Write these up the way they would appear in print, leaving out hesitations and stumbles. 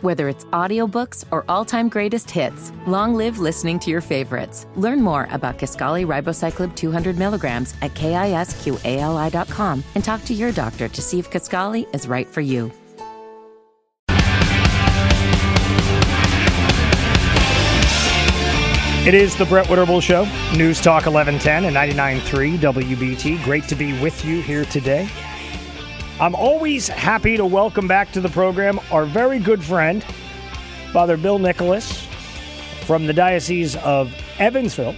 Whether it's audiobooks or all-time greatest hits, long live listening to your favorites. Learn more about Kisqali Ribociclib 200 milligrams at KISQALI.com and talk to your doctor to see if Kisqali is right for you. It is the Brett Winterble Show, News Talk 1110 and 99.3 WBT. Great to be with you here today. I'm always happy to welcome back to the program our very good friend, Father Bill Nicholas, from the Diocese of Evansville,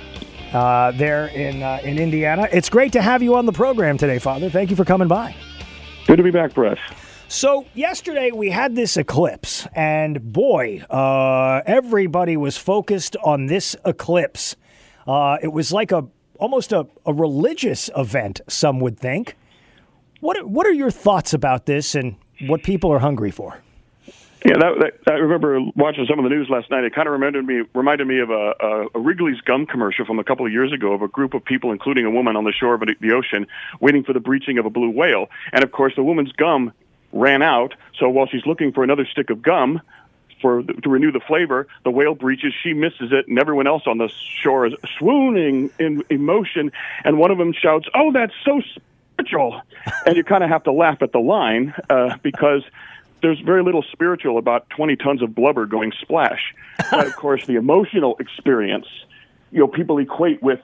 there in Indiana. It's great to have you on the program today, Father. Thank you for coming by. Good to be back, Brett. So yesterday we had this eclipse, and boy, everybody was focused on this eclipse. It was like almost a religious event, some would think. What are your thoughts about this and what people are hungry for? Yeah, I remember watching some of the news last night. It kind of reminded me of a Wrigley's gum commercial from a couple of years ago of a group of people, including a woman on the shore of the ocean, waiting for the breaching of a blue whale. And of course, the woman's gum ran out, so while she's looking for another stick of gum to renew the flavor, the whale breaches, she misses it, and everyone else on the shore is swooning in emotion, and one of them shouts, "Oh, that's so spiritual!" And you kind of have to laugh at the line, because there's very little spiritual about 20 tons of blubber going splash. But of course, the emotional experience, people equate with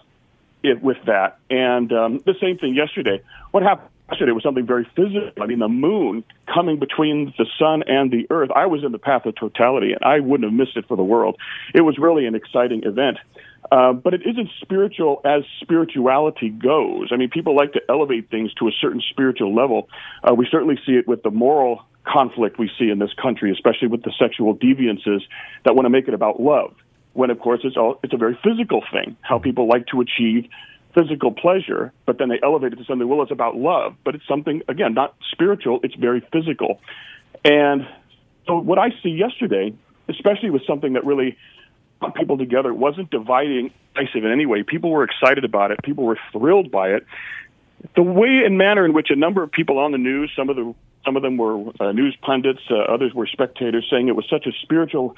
that. And the same thing yesterday. What happened yesterday was something very physical. I mean, the moon coming between the sun and the earth. I was in the path of totality, and I wouldn't have missed it for the world. It was really an exciting event. But it isn't spiritual as spirituality goes. I mean, people like to elevate things to a certain spiritual level. We certainly see it with the moral conflict we see in this country, especially with the sexual deviances that want to make it about love, when, of course, it's a very physical thing, how people like to achieve physical pleasure, but then they elevate it to something, well, it's about love, but it's something, again, not spiritual, it's very physical. And so what I see yesterday, especially with something that really brought people together, wasn't divisive in any way. People were excited about it. People were thrilled by it. The way and manner in which a number of people on the news, some of them were news pundits, others were spectators, saying it was such a spiritual.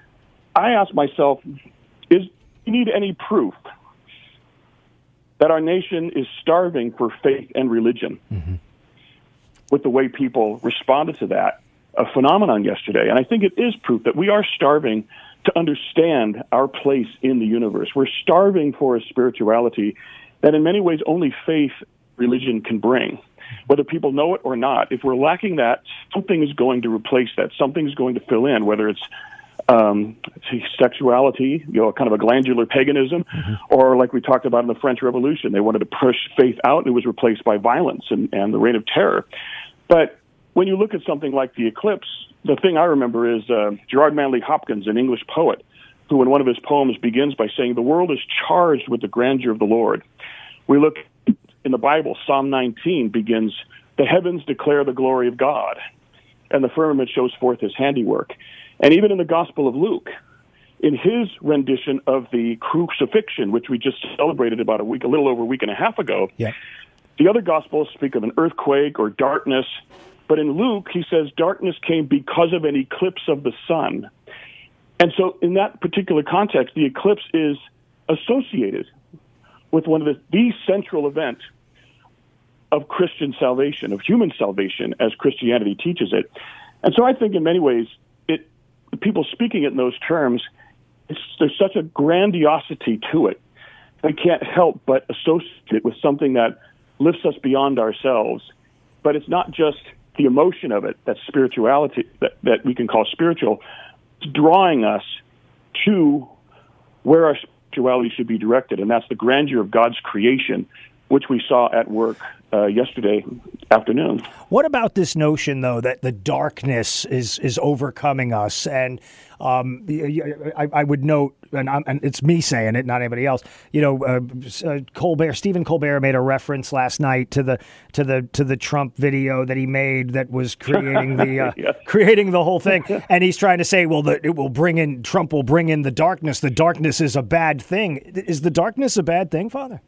I asked myself, do you need any proof that our nation is starving for faith and religion? Mm-hmm. With the way people responded to that phenomenon yesterday. And I think it is proof that we are starving to understand our place in the universe. We're starving for a spirituality that in many ways only faith, religion can bring. Whether people know it or not, if we're lacking that, something is going to replace that. Something is going to fill in, whether it's sexuality, kind of a glandular paganism, mm-hmm. or like we talked about in the French Revolution, they wanted to push faith out, and it was replaced by violence and the reign of terror. But when you look at something like the eclipse, the thing I remember is Gerard Manley Hopkins, an English poet, who in one of his poems begins by saying, "The world is charged with the grandeur of the Lord." We look in the Bible, Psalm 19 begins, "The heavens declare the glory of God, and the firmament shows forth his handiwork." And even in the Gospel of Luke, in his rendition of the crucifixion, which we just celebrated about a little over a week and a half ago, yeah. The other Gospels speak of an earthquake or darkness, but in Luke, he says darkness came because of an eclipse of the sun. And so in that particular context, the eclipse is associated with one of the central event of Christian salvation, of human salvation, as Christianity teaches it. And so I think in many ways, people speaking it in those terms, there's such a grandiosity to it. We can't help but associate it with something that lifts us beyond ourselves. But it's not just the emotion of it, that spirituality, that we can call spiritual. It's drawing us to where our spirituality should be directed, and that's the grandeur of God's creation, which we saw at work yesterday afternoon. What about this notion, though, that the darkness is overcoming us? And I would note, and it's me saying it, not anybody else. Stephen Colbert made a reference last night to the Trump video that he made that was creating the yes. creating the whole thing, and he's trying to say, well, Trump will bring in the darkness. The darkness is a bad thing. Is the darkness a bad thing, Father?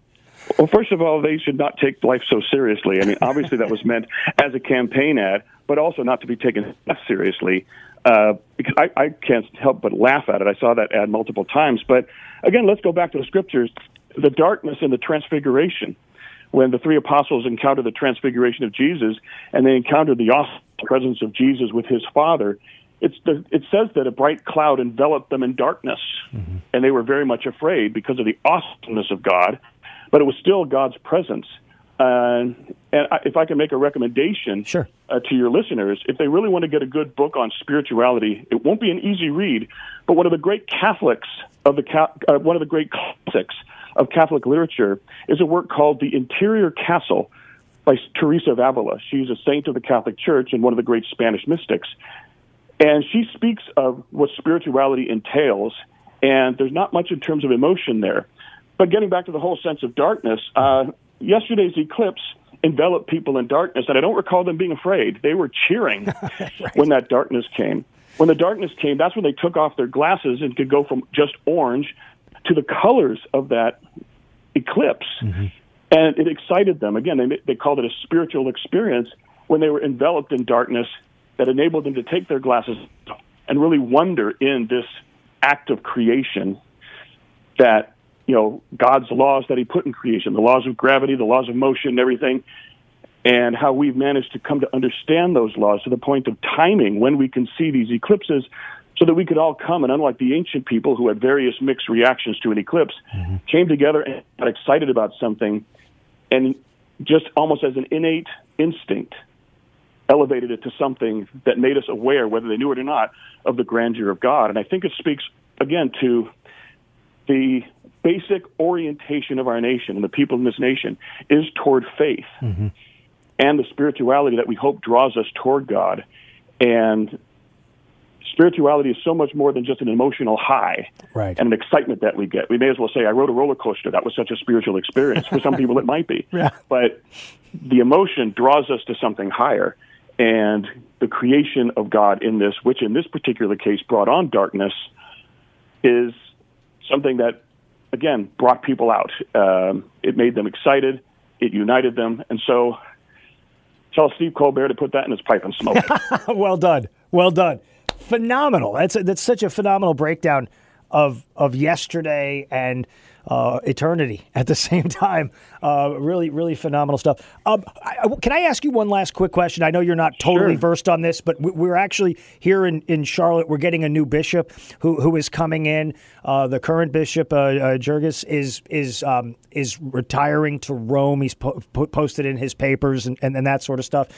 Well, first of all, they should not take life so seriously. I mean, obviously that was meant as a campaign ad, but also not to be taken less seriously, because I can't help but laugh at it. I saw that ad multiple times. But again, let's go back to the scriptures, the darkness and the transfiguration. When the three apostles encountered the transfiguration of Jesus and they encountered the awesome presence of Jesus with his Father, it says that a bright cloud enveloped them in darkness, and they were very much afraid because of the awesomeness of God, but it was still God's presence. And if I can make a recommendation Sure. To your listeners, if they really want to get a good book on spirituality, it won't be an easy read, but one of the great Catholics of one of the great classics of Catholic literature is a work called The Interior Castle by Teresa of Avila. She's a saint of the Catholic Church and one of the great Spanish mystics. And she speaks of what spirituality entails, and there's not much in terms of emotion there. But getting back to the whole sense of darkness, yesterday's eclipse enveloped people in darkness, and I don't recall them being afraid. They were cheering right. When that darkness came. When the darkness came, that's when they took off their glasses and could go from just orange to the colors of that eclipse. And it excited them. Again, they called it a spiritual experience when they were enveloped in darkness that enabled them to take their glasses and really wonder in this act of creation that, God's laws that he put in creation, the laws of gravity, the laws of motion and everything, and how we've managed to come to understand those laws to the point of timing when we can see these eclipses so that we could all come, and unlike the ancient people who had various mixed reactions to an eclipse, came together and got excited about something and just almost as an innate instinct elevated it to something that made us aware, whether they knew it or not, of the grandeur of God. And I think it speaks, again, to the basic orientation of our nation and the people in this nation is toward faith and the spirituality that we hope draws us toward God. And spirituality is so much more than just an emotional high and an excitement that we get. We may as well say, I rode a roller coaster. That was such a spiritual experience. For some people, it might be. But the emotion draws us to something higher. And the creation of God in this, which in this particular case brought on darkness, is something that, again, brought people out. It made them excited. It united them. And so tell Steve Colbert to put that in his pipe and smoke it. Well done. Well done. Phenomenal. That's such a phenomenal breakdown of yesterday and eternity at the same time. Really, really phenomenal stuff. Can I ask you one last quick question? I know you're not totally versed on this, but we're actually here in Charlotte. We're getting a new bishop who is coming in. The current bishop, Jurgis, is retiring to Rome. He's posted in his papers and that sort of stuff.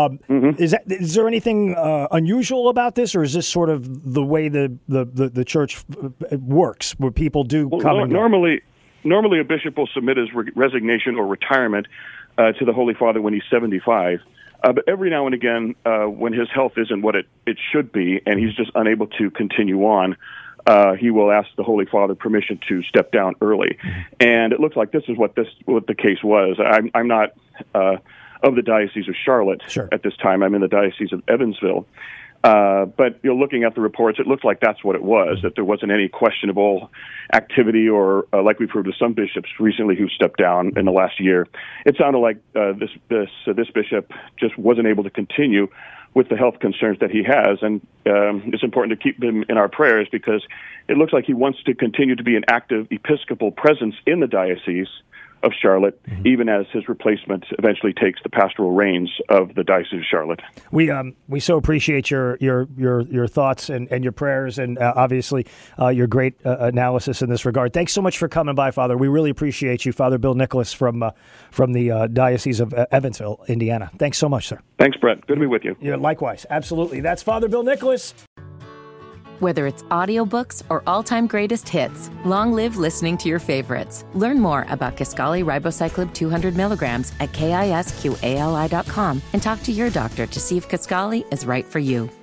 Is there anything unusual about this, or is this sort of the way the church works, where people do come and go? Normally, a bishop will submit his resignation or retirement to the Holy Father when he's 75. But every now and again, when his health isn't what it should be, and he's just unable to continue on, he will ask the Holy Father permission to step down early. And it looks like this is what the case was. I'm not of the Diocese of Charlotte at this time. I'm in the Diocese of Evansville. But looking at the reports, it looks like that's what it was, that there wasn't any questionable activity or like we've heard with some bishops recently who stepped down in the last year. It sounded like this bishop just wasn't able to continue with the health concerns that he has. And it's important to keep him in our prayers because it looks like he wants to continue to be an active Episcopal presence in the Diocese of Charlotte, even as his replacement eventually takes the pastoral reins of the Diocese of Charlotte. We so appreciate your thoughts and your prayers, and obviously your great analysis in this regard. Thanks so much for coming by, Father. We really appreciate you, Father Bill Nicholas from the Diocese of Evansville, Indiana. Thanks so much, sir. Thanks, Brett. Good to be with you. Yeah, likewise. Absolutely. That's Father Bill Nicholas. Whether it's audiobooks or all-time greatest hits, long live listening to your favorites. Learn more about Kisqali Ribociclib 200 milligrams at KISQALI.com and talk to your doctor to see if Kisqali is right for you.